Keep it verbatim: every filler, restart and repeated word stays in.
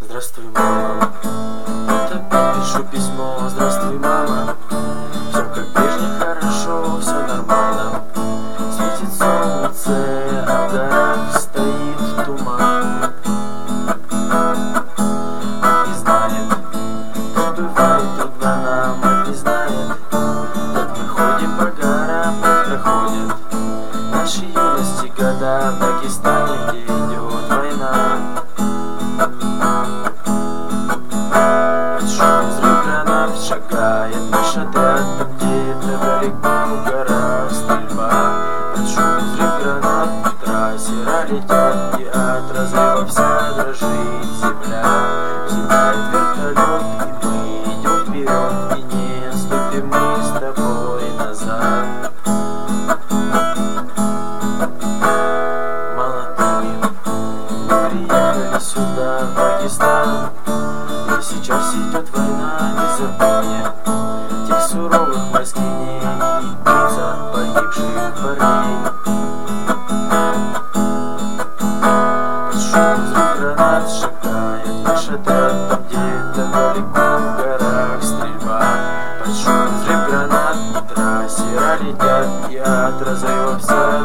Здравствуй, мама. Вот опять пишу письмо. Здравствуй, мама. Все как прежде, хорошо, все нормально. Светит солнце, а в горах стоит туман. Мать не знает, как бывает трудно нам. Мать не знает, как мы ходим по горам, как проходят наши юности года в Дагестане, где идет война. Под шум взрыв гранат шагает наш отряд, там где-то далеко в горах стрельба. Под шум взрыв гранат трассера летят, и от разрыва вся дрожит земля. Взлетает вертолет, и мы идем вперед, и не ступим мы с тобой назад. Молодыми мы приехали сюда, в Дагестан, и сейчас идет война, не забудем тех суровых морских дней и лица погибших парней. Под шум взрыв гранат шагает наш отряд, там где-то далеко в горах стрельба. Под шум взрыв гранат трассера летят, и от разрыва вся